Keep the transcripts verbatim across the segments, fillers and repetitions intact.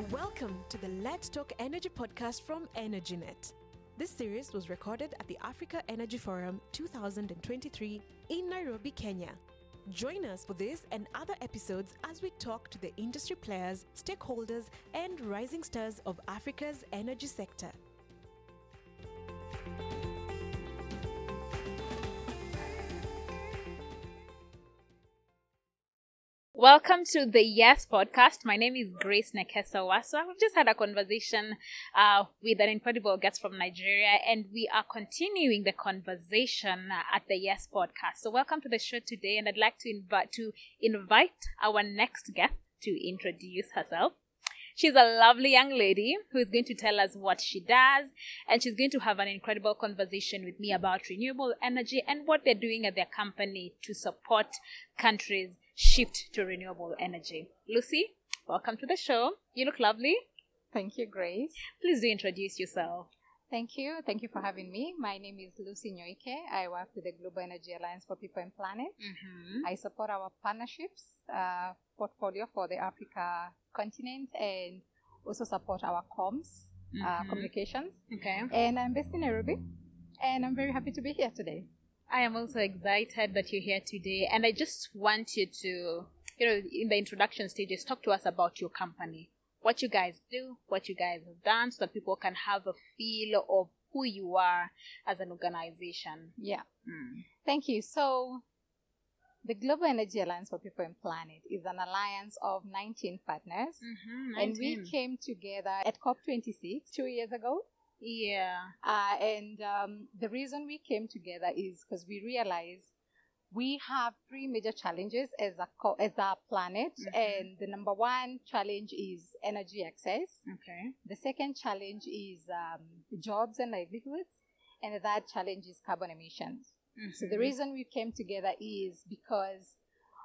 Welcome to the Let's Talk Energy podcast from EnergyNet. This series was recorded at the Africa Energy Forum twenty twenty-three in Nairobi, Kenya. Join us for this and other episodes as we talk to the industry players, stakeholders, and rising stars of Africa's energy sector. Welcome to the Yes podcast. My name is Grace Nekesa Waswa. We've just had a conversation uh, with an incredible guest from Nigeria, and we are continuing the conversation at the Yes podcast. So welcome to the show today, and I'd like to invite to invite our next guest to introduce herself. She's a lovely young lady who is going to tell us what she does, and she's going to have an incredible conversation with me about renewable energy and what they're doing at their company to support countries shift to renewable energy. Lucy, welcome to the show. You look lovely. Thank you, Grace. Please do introduce yourself. Thank you. Thank you for having me. My name is Lucy Nyoike. I work with the Global Energy Alliance for People and Planet. Mm-hmm. I support our partnerships uh, portfolio for the Africa continent and also support our comms, Mm-hmm. uh, communications. Okay. And I'm based in Nairobi, and I'm very happy to be here today. I am also excited that you're here today, and I just want you to, you know, in the introduction stages, talk to us about your company, what you guys do, what you guys have done, so that people can have a feel of who you are as an organization. Yeah. Mm. Thank you. So, the Global Energy Alliance for People and Planet is an alliance of nineteen partners, Mm-hmm, and we came together at COP twenty-six two years ago. Yeah. Uh, and um, the reason we came together is because we realized we have three major challenges as a co- as a planet. Mm-hmm. And the number one challenge is energy access. Okay. The second challenge is um, jobs and livelihoods. And the third challenge is carbon emissions. Mm-hmm. So the reason we came together is because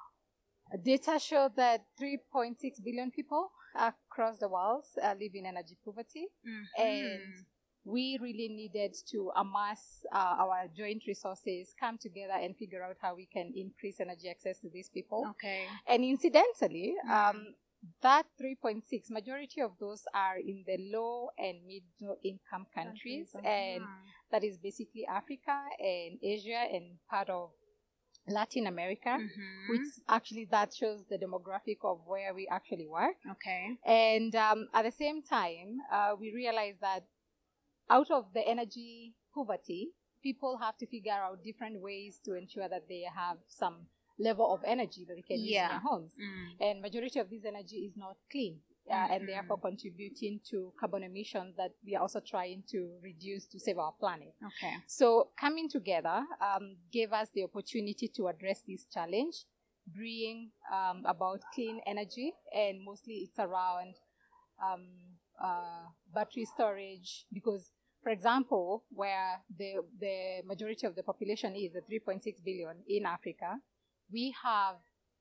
data show that three point six billion people across the world uh, live in energy poverty. Mm-hmm. And we really needed to amass uh, our joint resources, come together and figure out how we can increase energy access to these people. Okay. And incidentally, Mm. um, that three point six, majority of those are in the low and middle income countries. And that is basically Africa and Asia and part of Latin America, Mm-hmm. which actually that shows the demographic of where we actually work. Okay. And um, at the same time, uh, we realized that out of the energy poverty, people have to figure out different ways to ensure that they have some level of energy that they can use Yeah. in their homes. Mm. And majority of this energy is not clean, uh, Mhm. and therefore contributing to carbon emissions that we are also trying to reduce to save our planet. Okay. So coming together um, gave us the opportunity to address this challenge, bring um, about clean energy, and mostly it's around um, uh, battery storage, because, for example, where the, the majority of the population is, the three point six billion in Africa, we have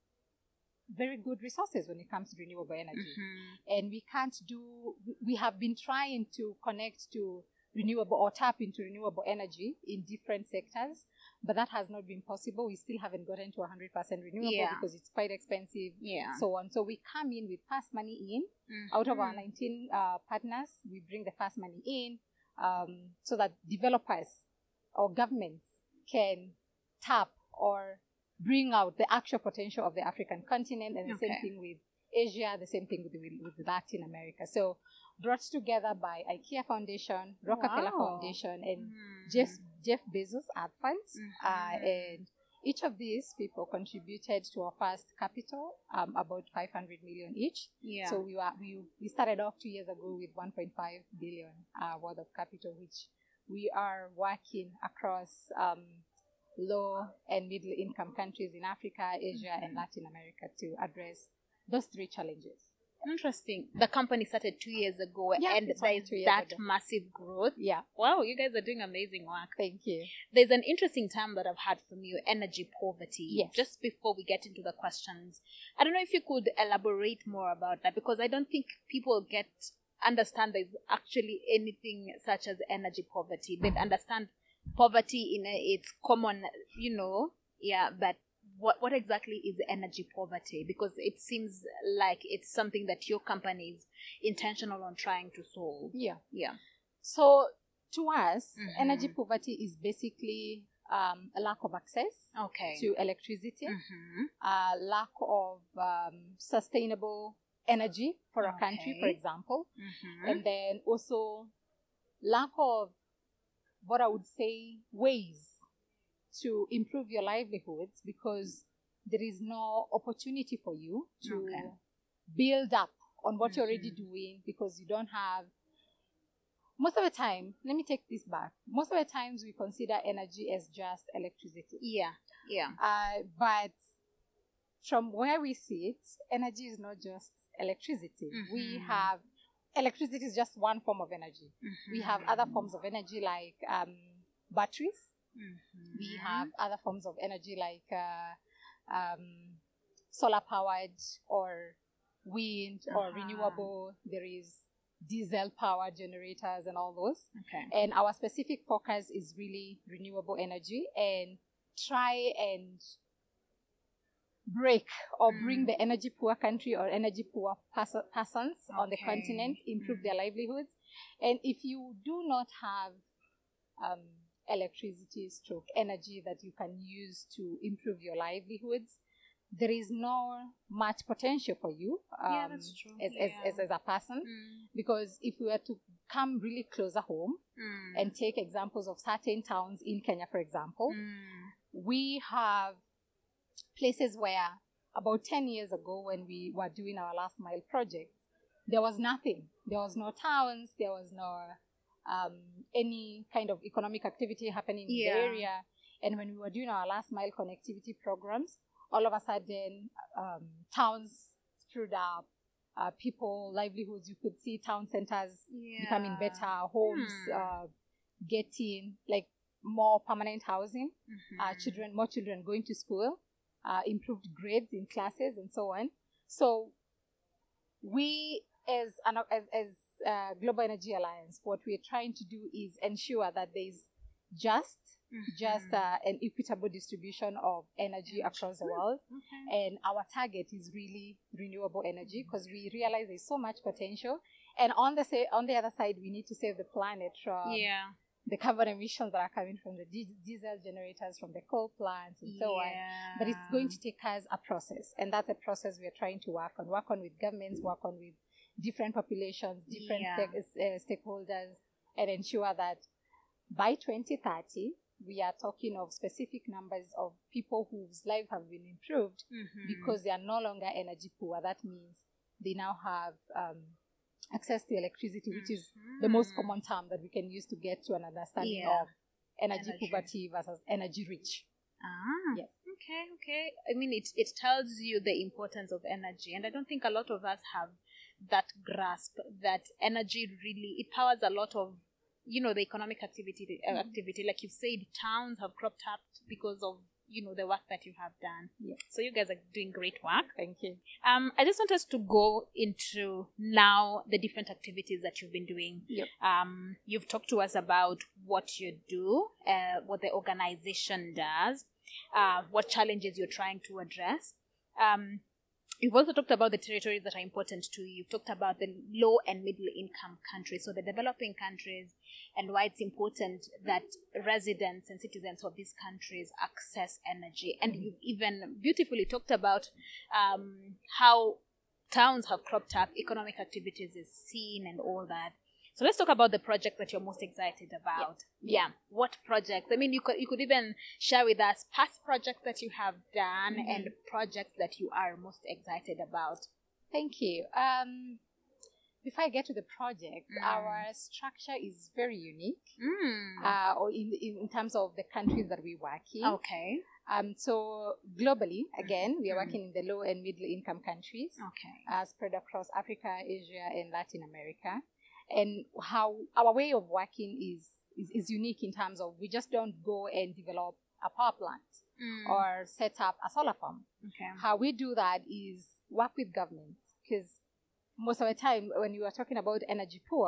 very good resources when it comes to renewable energy. Mm-hmm. And we can't do, we have been trying to connect to renewable or tap into renewable energy in different sectors, but that has not been possible. We still haven't gotten to one hundred percent renewable Yeah. because it's quite expensive, Yeah. so on. So we come in with fast money in. Mm-hmm. Out of our nineteen uh, partners, we bring the fast money in um, so that developers or governments can tap or bring out the actual potential of the African continent, and the Okay. same thing with Asia, the same thing with, with Latin America. So brought together by IKEA Foundation, Rockefeller Wow. Foundation, and Mm. Jeff, Jeff Bezos Art Funds. Mhm. Uh, and each of these people contributed to our first capital, um, about five hundred million each. Yeah. So we were we, we started off two years ago with one point five billion uh, worth of capital, which we are working across um, low and middle income countries in Africa, Asia, and Latin America to address those three challenges. Interesting. The company started two years ago, Yeah, and it's only there's two years that ago. massive growth. Yeah, Wow, you guys are doing amazing work. thank you. There's an interesting term that I've heard from you, energy poverty. Yes. Just before we get into the questions, I don't know if you could elaborate more about that, because I don't think people get understand there's actually anything such as energy poverty. They understand poverty in a, its common, you know, yeah, but what what exactly is energy poverty? Because it seems like it's something that your company is intentional on trying to solve. Yeah. Yeah. So to us, Mhm. energy poverty is basically um, a lack of access Okay. to electricity, Mhm. a lack of um, sustainable energy for a country, for Okay. example, Mhm. and then also lack of what I would say ways to improve your livelihoods, because there is no opportunity for you to Okay. build up on what you're already Mhm. doing, because you don't have, most of the time, let me take this back, most of the times we consider energy as just electricity. Yeah. Yeah. Uh, but from where we sit, energy is not just electricity. We Mhm. have, electricity is just one form of energy. We have Mhm. other forms of energy like um, batteries. Mhm. We have other forms of energy like uh, um, solar powered or wind or Uh-huh. renewable. There is diesel power generators and all those. Okay. And our specific focus is really renewable energy, and try and break or bring Mm. the energy poor country or energy poor pers- persons on the Okay. continent, improve Mm. their livelihoods. And if you do not have um, electricity stroke energy that you can use to improve your livelihoods, there is no much potential for you um, Yeah, that's true. as, Yeah. as, as, as a person. Mm. Because if we were to come really closer home Mm. and take examples of certain towns in Kenya, for example, Mm. we have places where about ten years ago, when we were doing our last mile project, there was nothing. There was no towns, there was no um, any kind of economic activity happening in Yeah. the area. And when we were doing our last mile connectivity programs, all of a sudden um, towns screwed up, uh, people, livelihoods. You could see town centers Yeah. becoming better, homes Hmm. uh, getting like more permanent housing, Mhm. uh, children, more children going to school, uh, improved grades in classes, and so on. So we, as an as as uh, Global Energy Alliance, what we're trying to do is ensure that there's just just uh, an equitable distribution of energy across the world. Okay. And our target is really renewable energy, because we realize there's so much potential. And on the say, on the other side, we need to save the planet from Yeah. the carbon emissions that are coming from the di- diesel generators, from the coal plants, and so on. Yeah. But it's going to take us a process, and that's a process we're trying to work on, work on with governments, work on with different populations, different Yeah. stake, uh, stakeholders, and ensure that by twenty thirty, we are talking of specific numbers of people whose lives have been improved Mhm. because they are no longer energy poor. That means they now have um, access to electricity, which is the most Mhm. common term that we can use to get to an understanding Yeah. of energy, Energy. poverty versus energy rich. Ah, Yes. okay, okay. I mean, it it tells you the importance of energy, and I don't think a lot of us have that grasp that energy really it powers a lot of, you know, the economic activity. Uh, activity, like you said, towns have cropped up because of, you know, the work that you have done. Yeah. So you guys are doing great work. Thank you. Um, I just want us to go into now the different activities that you've been doing. Yep. Um, you've talked to us about what you do, uh, what the organization does, uh, what challenges you're trying to address. Um, you've also talked about the territories that are important to you. You've talked about the low and middle income countries, so the developing countries, and why it's important that residents and citizens of these countries access energy. And Mhm. you've even beautifully talked about um, how towns have cropped up, economic activities is seen, and all that. So let's talk about the project that you're most excited about. Yeah. yeah. What projects? I mean, you could you could even share with us past projects that you have done Mhm. and projects that you are most excited about. Thank you. Um, before I get to the project, Mm. our structure is very unique, Mm. uh, or in, in in terms of the countries that we work in. Okay. Um, so globally, again, we are Mm. working in the low and middle income countries, Okay. uh, spread across Africa, Asia, and Latin America. And how our way of working is, is, is unique in terms of we just don't go and develop a power plant Mm. or set up a solar farm. Okay. How we do that is work with governments, because most of the time when you are talking about energy poor,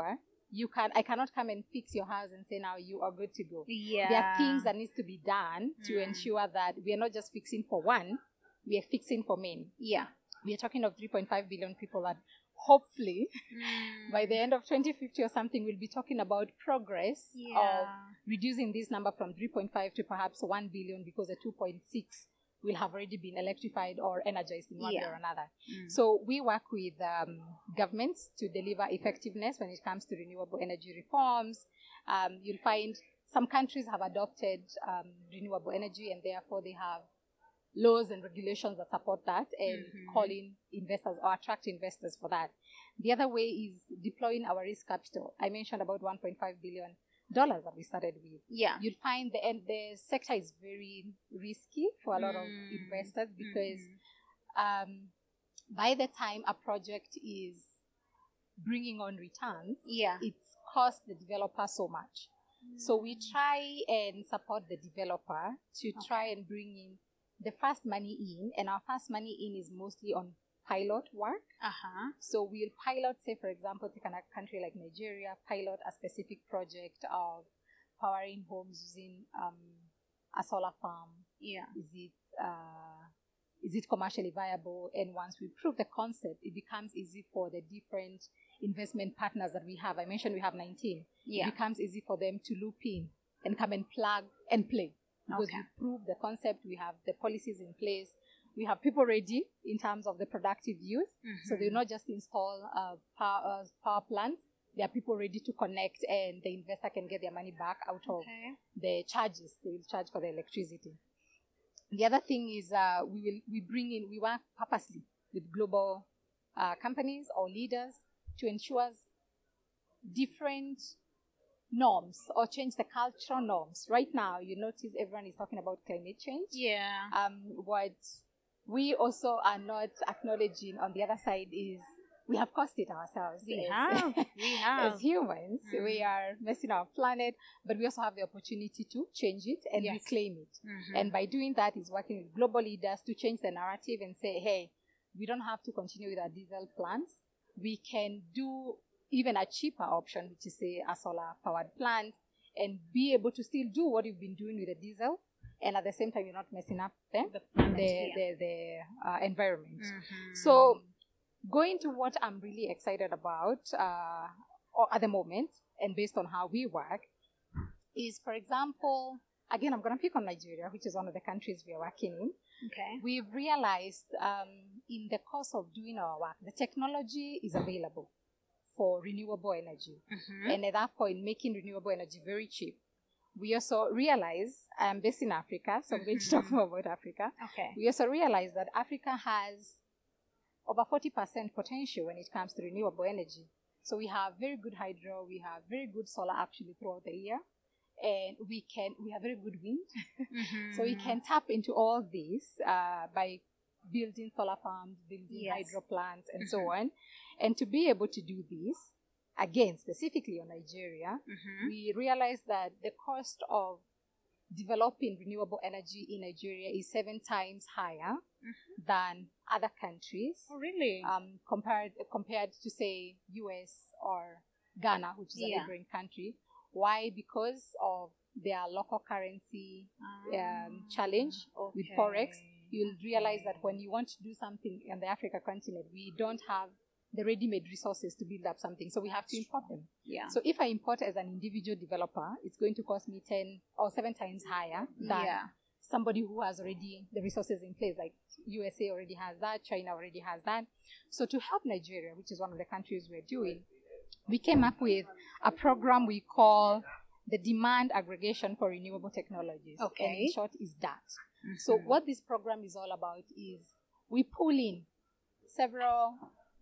you can I cannot come and fix your house and say now you are good to go. Yeah. There are things that needs to be done to Mm. ensure that we are not just fixing for one, we are fixing for many. Yeah. We are talking of three point five billion people that hopefully Mm. by the end of twenty fifty or something, we'll be talking about progress Yeah. of reducing this number from three point five to perhaps one billion, because the two point six will have already been electrified or energized in one Yeah. way or another. Mm. So we work with um, governments to deliver effectiveness when it comes to renewable energy reforms. Um, you'll find some countries have adopted um, renewable energy, and therefore they have laws and regulations that support that and Mhm. call in investors or attract investors for that. The other way is deploying our risk capital. I mentioned about one point five billion dollars that we started with. Yeah. You'll find the and the sector is very risky for a lot of Mm. investors, because Mhm. um, by the time a project is bringing on returns, Yeah. it's cost the developer so much. So we try and support the developer to try and bring in the first money in, and our first money in is mostly on pilot work. Uh-huh. So we'll pilot, say for example, take a country like Nigeria, pilot a specific project of powering homes using um, a solar farm. Yeah. Is it uh, is it commercially viable? And once we prove the concept, it becomes easy for the different investment partners that we have. I mentioned we have nineteen. Yeah. It becomes easy for them to loop in and come and plug and play, because Okay. we've proved the concept, we have the policies in place, we have people ready in terms of the productive use. So they'll not just install uh, power, uh, power plants, there are people ready to connect, and the investor can get their money back out of Okay. the charges they will charge for the electricity. The other thing is uh, we will we bring in, we work purposely with global uh, companies or leaders to ensure different norms or change the cultural norms. Right now, you notice everyone is talking about climate change. Yeah. Um, what we also are not acknowledging on the other side is we have caused it ourselves. We as, have. We have. as humans. Mm. We are messing our planet, but we also have the opportunity to change it and Yes. reclaim it. Mhm. And by doing that is working with global leaders to change the narrative and say, hey, we don't have to continue with our diesel plants. We can do even a cheaper option, which is say a solar powered plant, and be able to still do what you've been doing with the diesel, and at the same time you're not messing up the The planet, the, yeah. the, the uh, environment. Mhm. So going to what I'm really excited about uh, or at the moment, and based on how we work, is, for example, again, I'm going to pick on Nigeria, which is one of the countries we are working in. Okay. We've realized um, in the course of doing our work, the technology is available for renewable energy. Mhm. And at that point, making renewable energy very cheap. We also realize, I'm based in Africa, so I'm going to talk more about Africa. Okay. We also realize that Africa has over forty percent potential when it comes to renewable energy. So we have very good hydro, we have very good solar actually throughout the year, and we can we have very good wind. Mhm. So we can tap into all this uh, by building solar farms, building Yes. hydro plants, and so on. And to be able to do this, again, specifically on Nigeria, Mhm. we realized that the cost of developing renewable energy in Nigeria is seven times higher than other countries, Oh, really? um, compared compared to say U S or Ghana, which is a Yeah. neighboring country. Why? Because of their local currency um, challenge with Okay. forex. You'll realize that when you want to do something on the Africa continent, we don't have the ready-made resources to build up something, so we have to import them. Yeah. So if I import as an individual developer, it's going to cost me ten or seven times higher than Yeah. somebody who has already the resources in place. Like U S A already has that, China already has that. So to help Nigeria, which is one of the countries we're doing, we came up with a program we call the Demand Aggregation for Renewable Technologies. Okay. And in short is D A T. So what this program is all about is we pull in several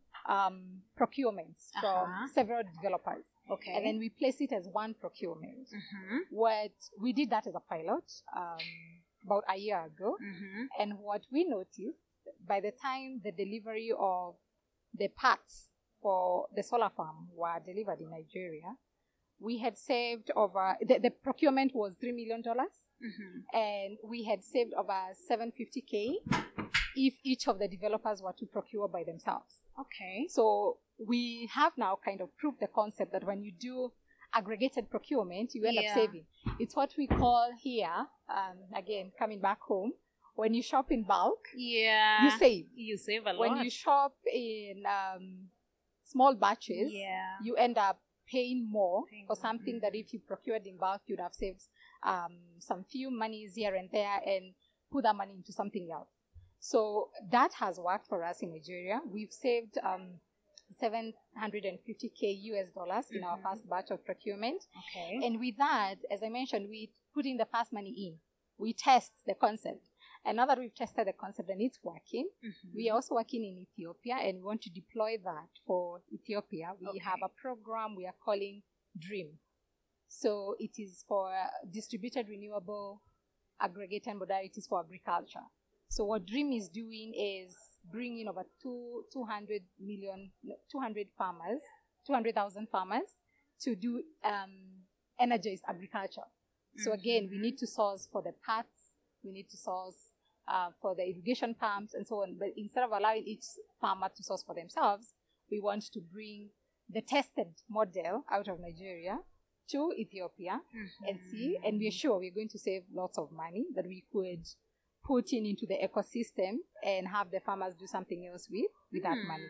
um, procurements Uh-huh. from several developers. Okay. And then we place it as one procurement. Mhm. What we did that as a pilot um, about a year ago. Mhm. And what we noticed, by the time the delivery of the parts for the solar farm were delivered in Nigeria, we had saved over, the, the procurement was three million dollars, Mhm. and we had saved over seven hundred fifty K if each of the developers were to procure by themselves. Okay. So we have now kind of proved the concept that when you do aggregated procurement, you end Yeah. up saving. It's what we call here, um, again, coming back home, when you shop in bulk, Yeah. you save. You save a lot. When you shop in um, small batches, Yeah. you end up paying more Paying for more. something that if you procured in bulk, you'd have saved um, some few monies here and there and put that money into something else. So that has worked for us in Nigeria. We've saved um, seven hundred fifty K U S dollars in our Mhm. first batch of procurement. Okay. And with that, as I mentioned, we put in the fast money in. We test the concept. And now that we've tested the concept and it's working, Mhm. we are also working in Ethiopia and we want to deploy that for Ethiopia. We Okay. have a program we are calling DREAM. So it is for distributed renewable aggregated modalities for agriculture. So what DREAM is doing is bringing over two, 200 million, two hundred farmers, two hundred thousand farmers to do um, energized agriculture. So again, we need to source for the parts, we need to source uh, for the irrigation pumps and so on. But instead of allowing each farmer to source for themselves, we want to bring the tested model out of Nigeria to Ethiopia and see, and we're sure we're going to save lots of money that we could put in into the ecosystem and have the farmers do something else with, with that money.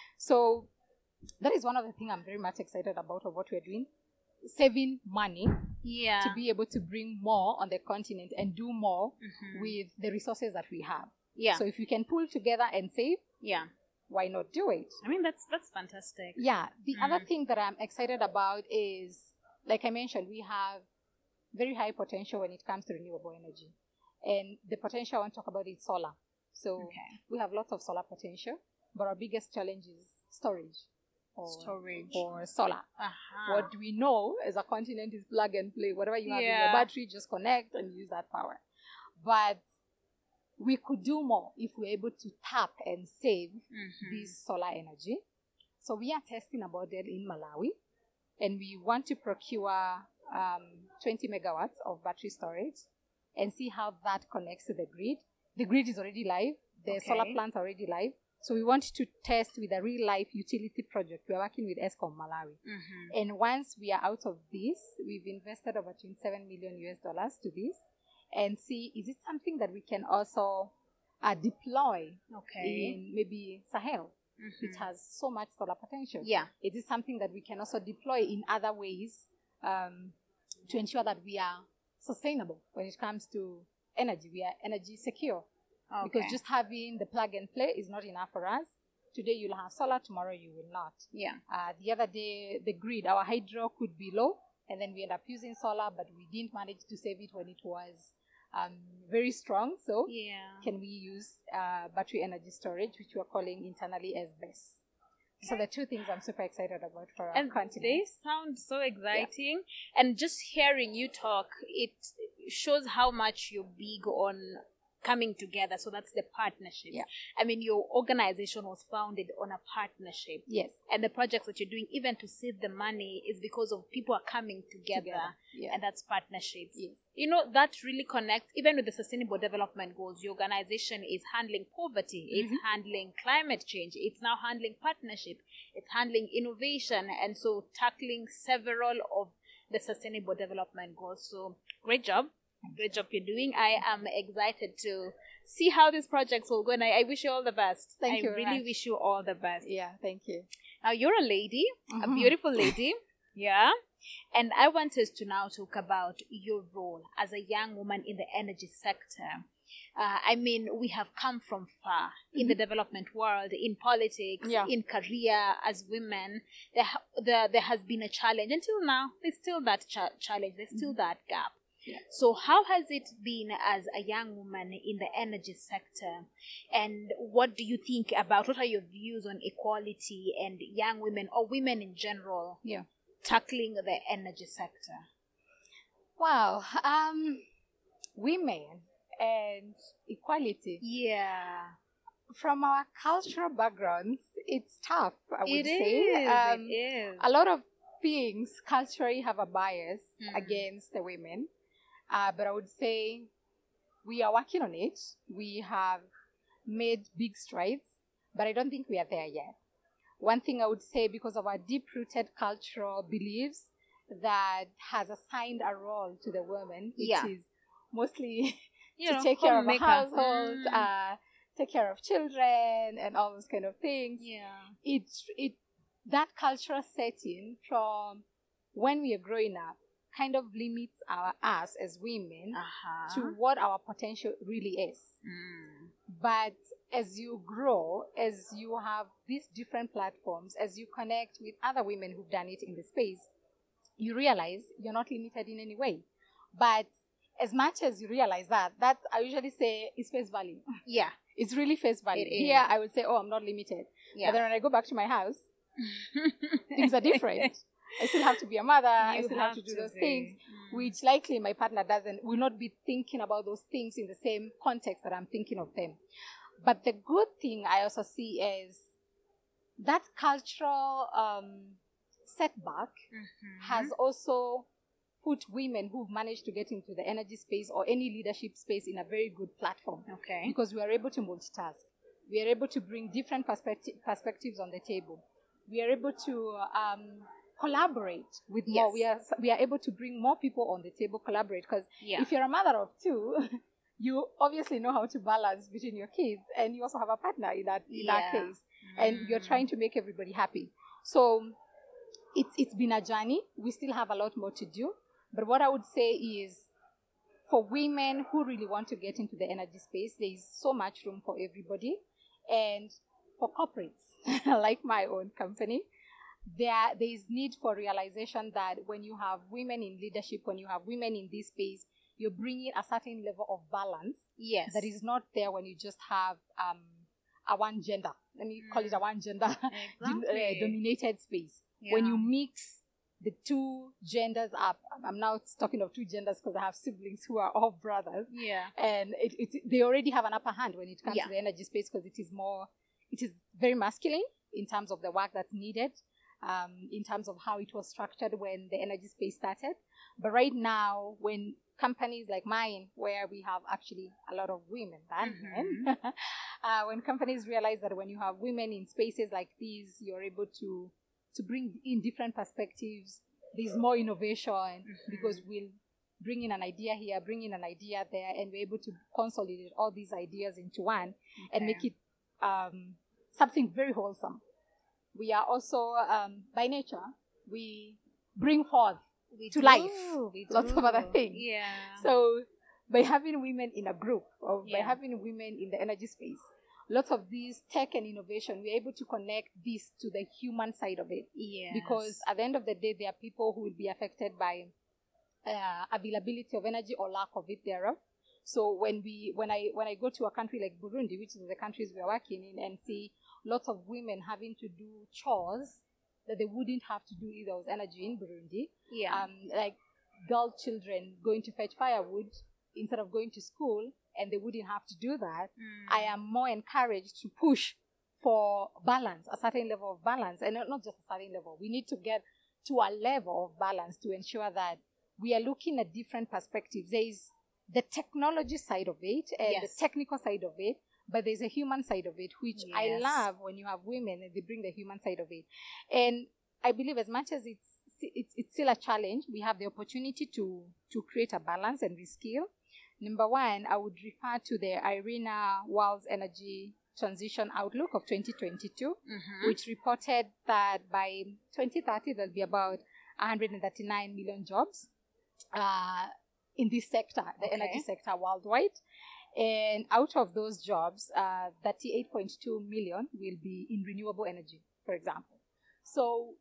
So that is one of the things I'm very much excited about of what we're doing. Saving money Yeah. to be able to bring more on the continent and do more Mhm. with the resources that we have. Yeah. So if you can pull together and save, Yeah. why not do it? I mean, that's that's fantastic. Yeah. The Mm. other thing that I'm excited about is, like I mentioned, we have very high potential when it comes to renewable energy. And the potential I want to talk about is solar. So Okay. we have lots of solar potential, but our biggest challenge is storage. For, Storage. For solar. Uh-huh. What we know as a continent is plug and play. Whatever you have in Yeah. your battery, just connect and use that power. But we could do more if we're able to tap and save Mhm. this solar energy. So we are testing a model in Malawi, and we want to procure um, twenty megawatts of battery storage and see how that connects to the grid. The grid is already live. The Okay. solar plants are already live. So we want to test with a real-life utility project. We're working with Eskom Malawi. Mhm. And once we are out of this, we've invested over twenty-seven million U S dollars to this and see, is it something that we can also uh, deploy Okay. in maybe Sahel, Mhm. which has so much solar potential? Yeah. Is it something that we can also deploy in other ways um, to ensure that we are sustainable when it comes to energy? We are energy secure. Okay. Because just having the plug and play is not enough for us. Today you'll have solar, tomorrow you will not. Yeah. Uh, the other day, the grid, our hydro could be low, and then we end up using solar, but we didn't manage to save it when it was um, very strong. So Yeah. can we use uh, battery energy storage, which we're calling internally as B E S? So the two things I'm super excited about for our And continent. they sound so exciting. And just hearing you talk, it shows how much you're big on coming together. So that's the partnerships. Yeah. I mean, your organization was founded on a partnership. Yes. And the projects that you're doing, even to save the money, is because of people are coming together. Together. Yeah. And that's partnerships. Yes. You know, that really connects, even with the sustainable development goals. Your organization is handling poverty, it's handling climate change, it's now handling partnership, it's handling innovation, and so tackling several of the sustainable development goals. So, great job. Great job you're doing. I am excited to see how these projects will go, and I, I wish you all the best. Thank I you very really much. wish you all the best. Yeah, thank you. Now, you're a lady, a Mhm. beautiful lady, yeah? And I want us to now talk about your role as a young woman in the energy sector. Uh, I mean, we have come from far in the development world, in politics, Yeah. in career as women. There, ha- there, there has been a challenge. Until now, there's still that cha- challenge, there's still that gap. Yeah. So how has it been as a young woman in the energy sector? And what do you think about, what are your views on equality and young women or women in general Yeah. tackling the energy sector? Wow. Um, women and equality. Yeah. From our cultural backgrounds, it's tough, I would It say. is. Um, it is. A lot of things culturally have a bias Mhm. against the women. Uh, but I would say we are working on it. We have made big strides, but I don't think we are there yet. One thing I would say, because of our deep-rooted cultural beliefs, that has assigned a role to the woman, which Yeah. is mostly You to know, take care of a homemaker. household, Mm. uh, take care of children, and all those kind of things. Yeah. It, it, that cultural setting from when we are growing up kind of limits our us as women Uh-huh. to what our potential really is. Mm. But as you grow, as you have these different platforms, as you connect with other women who've done it in the space, you realize you're not limited in any way. But as much as you realize that, that I usually say is face value. Yeah. It's really face value. It is. Here I would say, oh, I'm not limited. Yeah. But then when I go back to my house, things are different. I still have to be a mother. I You still have to do those be. things, Mm. which likely my partner doesn't, will not be thinking about those things in the same context that I'm thinking of them. But the good thing I also see is that cultural um, setback Mhm. has also put women who've managed to get into the energy space or any leadership space in a very good platform. Okay. Because we are able to multitask. We are able to bring different perspecti- perspectives on the table. We are able to um, collaborate with more. Yes. We are we are able to bring more people on the table, collaborate. Because Yeah. if you're a mother of two, you obviously know how to balance between your kids, and you also have a partner in that in that Yeah. case, and you're Mm. trying to make everybody happy. So it's it's been a journey. We still have a lot more to do. But what I would say is, for women who really want to get into the energy space, there is so much room for everybody. And for corporates, like my own company, there, there is need for realization that when you have women in leadership, when you have women in this space, you're bringing a certain level of balance Yes. that is not there when you just have um, a one gender. Let me call it a one gender Exactly. uh, dominated space. When Yeah. you mix the two genders up, I'm now talking of two genders because I have siblings who are all brothers, Yeah. and it, it, they already have an upper hand when it comes Yeah. to the energy space, because it is more, it is very masculine in terms of the work that's needed, um, in terms of how it was structured when the energy space started. But right now, when companies like mine, where we have actually a lot of women than Mhm. men, uh, when companies realize that when you have women in spaces like these, you're able to to bring in different perspectives. There's more innovation, Mhm. because we'll bring in an idea here, bring in an idea there, and we're able to consolidate all these ideas into one and make it um, something very wholesome. We are also, um, by nature, we bring forth We to do, life we lots of other do. things. Yeah. So by having women in a group, or by Yeah. having women in the energy space, lots of these tech and innovation, we're able to connect this to the human side of it. Yes. Because at the end of the day, there are people who will be affected by uh, availability of energy or lack of it thereof. So when we, when I, when I go to a country like Burundi, which is the countries we are working in, and see lots of women having to do chores that they wouldn't have to do if there was energy in Burundi, yeah. um, like girl children going to fetch firewood instead of going to school, and they wouldn't have to do that, Mm. I am more encouraged to push for balance, a certain level of balance, and not just a certain level. We need to get to a level of balance to ensure that we are looking at different perspectives. There is the technology side of it and Yes. the technical side of it, but there's a human side of it, which I Yes. love when you have women and they bring the human side of it. And I believe as much as it's it's, it's still a challenge, we have the opportunity to, to create a balance and reskill. Number one, I would refer to the IRENA World's Energy Transition Outlook of twenty twenty-two, Mhm. which reported that by twenty thirty, there'll be about one hundred thirty-nine million jobs uh, in this sector, the Okay. energy sector worldwide. And out of those jobs, uh, thirty-eight point two million will be in renewable energy, for example. So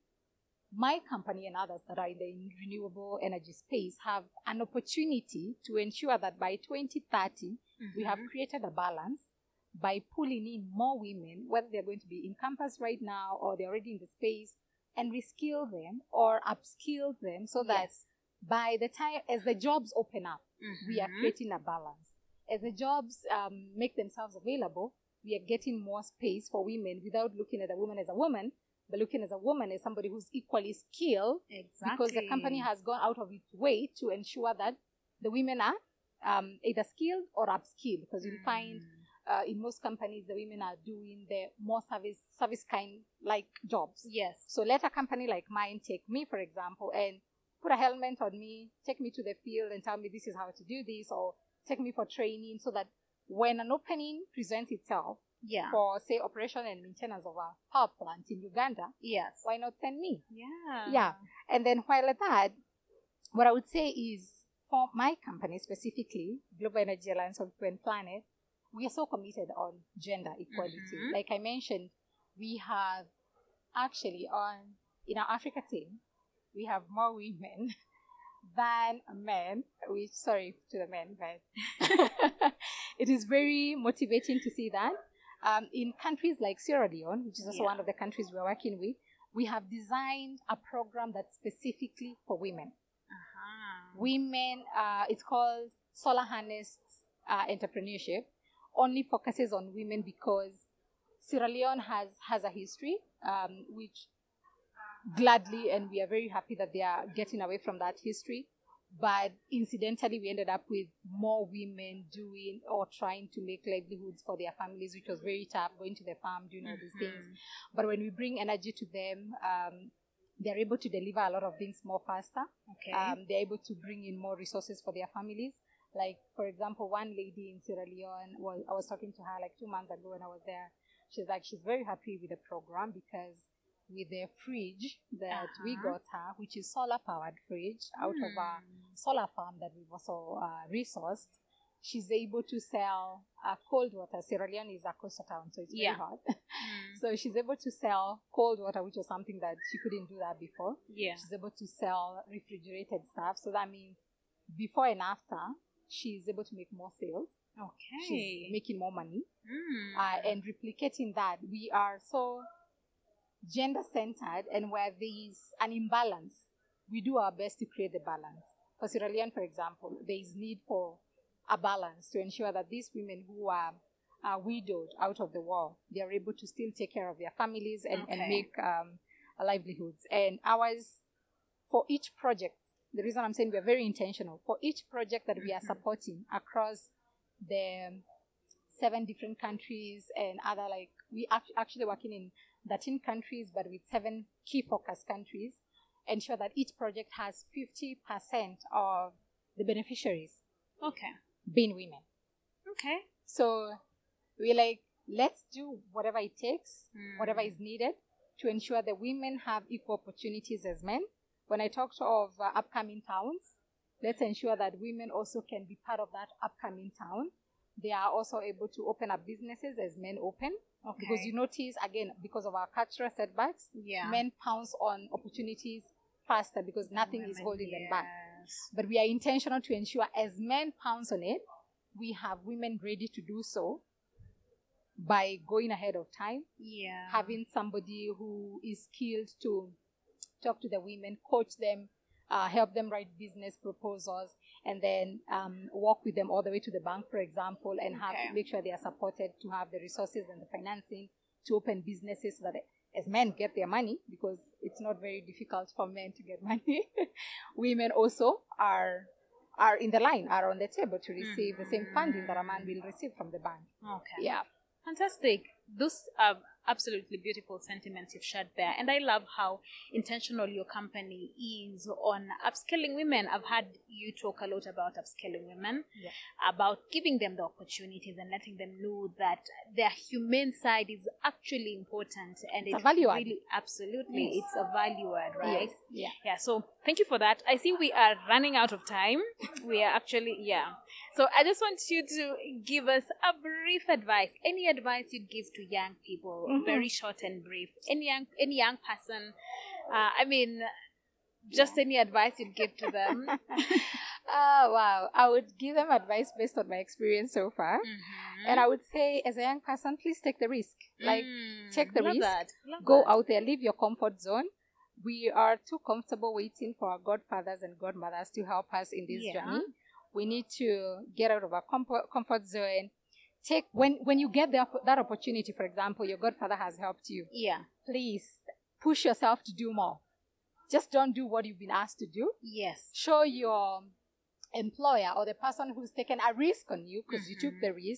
my company and others that are in the renewable energy space have an opportunity to ensure that by twenty thirty, we have Mhm. created a balance by pulling in more women, whether they're going to be in campus right now or they're already in the space, and reskill them or upskill them so that Yes. by the time, as the jobs open up, we are Mhm. creating a balance. As the jobs um, make themselves available, we are getting more space for women without looking at a woman as a woman, but looking as a woman as somebody who's equally skilled, Exactly. because the company has gone out of its way to ensure that the women are um, either skilled or upskilled, because you'll find uh, in most companies, the women are doing the more service service kind like jobs. Yes. So let a company like mine take me, for example, and put a helmet on me, take me to the field and tell me this is how to do this, or take me for training, so that when an opening presents itself, Yeah. for, say, operation and maintenance of a power plant in Uganda, Yes. why not send me? Yeah. Yeah. And then while at that, what I would say is, for my company specifically, Global Energy Alliance for People and Planet, we are so committed on gender equality. Mhm. Like I mentioned, we have actually on, in our Africa team, we have more women than men, which, sorry to the men, but it is very motivating to see that. Um, in countries like Sierra Leone, which is also Yeah. one of the countries we're working with, we have designed a program that's specifically for women. Uh-huh. Women, uh, it's called Solar Harness uh, Entrepreneurship, only focuses on women because Sierra Leone has, has a history, um, which gladly, and we are very happy that they are getting away from that history. But incidentally, we ended up with more women doing or trying to make livelihoods for their families, which was very tough, going to the farm, doing all these things. Mhm. But when we bring energy to them, um, they're able to deliver a lot of things more faster. Okay. Um, they're able to bring in more resources for their families. Like, for example, one lady in Sierra Leone, was, I was talking to her like two months ago when I was there. She's like, she's very happy with the program because with the fridge that we Uh-huh. got her, which is solar-powered fridge out of a Mm. solar farm that we've also uh, resourced, she's able to sell uh, cold water. Sierra Leone is a coastal town, so it's very Yeah. hot. Mm. So she's able to sell cold water, which was something that she couldn't do that before. Yeah. She's able to sell refrigerated stuff. So that means before and after, she's able to make more sales. Okay. She's making more money. Mm. Uh, and replicating that, we are so gender-centered, and where there is an imbalance, we do our best to create the balance. For Sierra Leone, for example, there is need for a balance to ensure that these women who are, are widowed out of the war, they are able to still take care of their families and, and Okay. make um, livelihoods. And ours, for each project, the reason I'm saying we're very intentional, for each project that we are Mhm. supporting across the seven different countries and other, like, we are actually working in thirteen countries, but with seven key focus countries, ensure that each project has fifty percent of the beneficiaries Okay. being women. Okay. So we're like, let's do whatever it takes, Mm. whatever is needed to ensure that women have equal opportunities as men. When I talked of uh, upcoming towns, let's ensure that women also can be part of that upcoming town. They are also able to open up businesses as men open. Okay. Because you notice, again, because of our cultural setbacks, Yeah. men pounce on opportunities faster because nothing is Women, holding them back. yes. But we are intentional to ensure as men pounce on it, we have women ready to do so by going ahead of time, Yeah. having somebody who is skilled to talk to the women, coach them, uh, help them write business proposals, and then um, walk with them all the way to the bank, for example, and have Okay. make sure they are supported to have the resources and the financing to open businesses so that as men get their money, because it's not very difficult for men to get money, women also are are in the line, are on the table to receive the same funding that a man will receive from the bank. Okay. Yeah. Fantastic. Those are absolutely beautiful sentiments you've shared there. And I love how intentional your company is on upskilling women. I've had you talk a lot about upskilling women, Yeah. about giving them the opportunities and letting them know that their humane side is actually important. And It's a it value add. really, absolutely, Yes. it's a value add, right? Yes. Yeah. Yeah, so thank you for that. I see we are running out of time. We are actually, yeah. So I just want you to give us a brief advice. Any advice you'd give to young people, Mhm. very short and brief. Any young, any young person, uh, I mean, just any advice you'd give to them. Oh, wow. I would give them advice based on my experience so far. Mhm. And I would say, as a young person, please take the risk. Like, Mm, take the love risk. that, love go that. out there, leave your comfort zone. We are too comfortable waiting for our godfathers and godmothers to help us in this Yeah. journey. We need to get out of our comfort, comfort zone. Take when when you get the, opp- that opportunity, for example, your godfather has helped you. Yeah. Please push yourself to do more. Just don't do what you've been asked to do. Yes. Show your employer or the person who's taken a risk on you, because you Mhm. took the risk,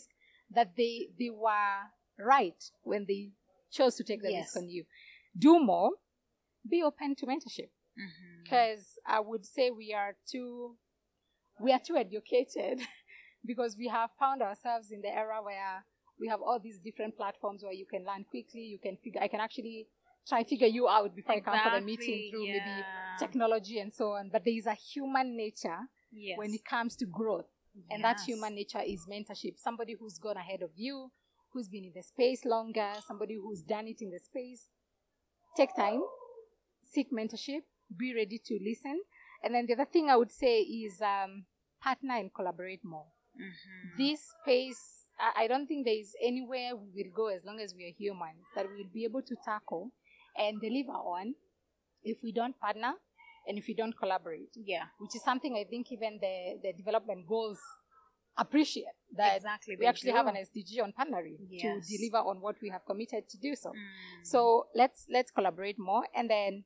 that they they were right when they chose to take the Yes. risk on you. Do more. Be open to mentorship. Mhm. Because I would say we are too we are too educated because we have found ourselves in the era where we have all these different platforms where you can learn quickly. You can figure. I can actually try and figure you out before I come for the meeting Exactly, through maybe yeah. technology and so on. But there is a human nature Yes. when it comes to growth, and that Yes. human nature is mentorship. Somebody who's gone ahead of you, who's been in the space longer, somebody who's done it in the space. Take time, seek mentorship, be ready to listen. And then the other thing I would say is um, partner and collaborate more. Mhm. This space, I, I don't think there is anywhere we will go as long as we are humans that we will be able to tackle and deliver on if we don't partner and if we don't collaborate, Yeah. which is something I think even the, the development goals appreciate, that Exactly, we they actually have do. an S D G on partnering Yes. to deliver on what we have committed to do so. Mm. So let's let's collaborate more. And then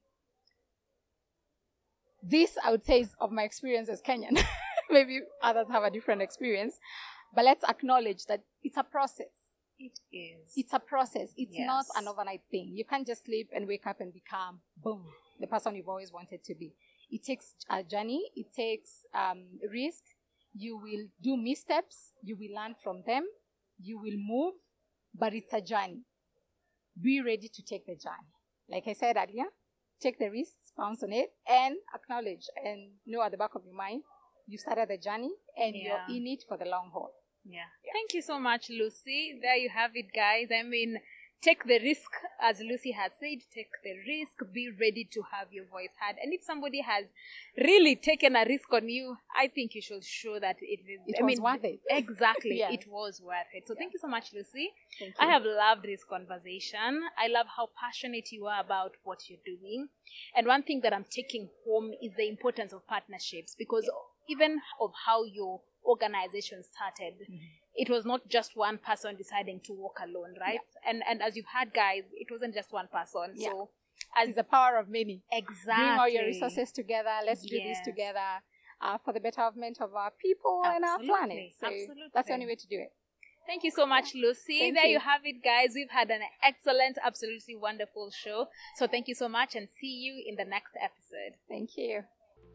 this, I would say, is of my experience as Kenyan. Maybe others have a different experience, but let's acknowledge that it's a process. It is. It's a process. It's Yes. not an overnight thing. You can't just sleep and wake up and become, boom, the person you've always wanted to be. It takes a journey. It takes um, risk. You will do missteps. You will learn from them. You will move, but it's a journey. Be ready to take the journey. Like I said earlier, take the risks, pounce on it, and acknowledge and know at the back of your mind, you started the journey and Yeah. you're in it for the long haul. Yeah. Thank you so much, Lucy. There you have it, guys. I mean, take the risk, as Lucy has said, take the risk, be ready to have your voice heard. And if somebody has really taken a risk on you, I think you should show that it is, It I was mean, worth it. Exactly. Yes. It was worth it. So thank you so much, Lucy. Thank I you. have loved this conversation. I love how passionate you are about what you're doing. And one thing that I'm taking home is the importance of partnerships, because even of how your organization started, Mm-hmm. it was not just one person deciding to walk alone, right? And and as you've had, guys, it wasn't just one person. Yeah. So as It's the power of many. exactly Bring all your resources together. Let's do Yes. this together uh, for the betterment of our people and our Absolutely. planet. So Absolutely. that's the only way to do it. Thank you so much, Lucy. Thank there you. you. have it, guys. We've had an excellent, absolutely wonderful show. So thank you so much, and see you in the next episode. Thank you.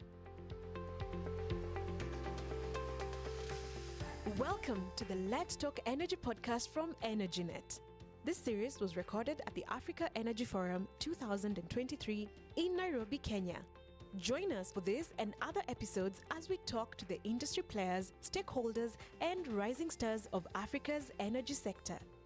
Welcome to the Let's Talk Energy podcast from EnergyNet. This series was recorded at the Africa Energy Forum two thousand twenty-three in Nairobi, Kenya. Join us for this and other episodes as we talk to the industry players, stakeholders, and rising stars of Africa's energy sector.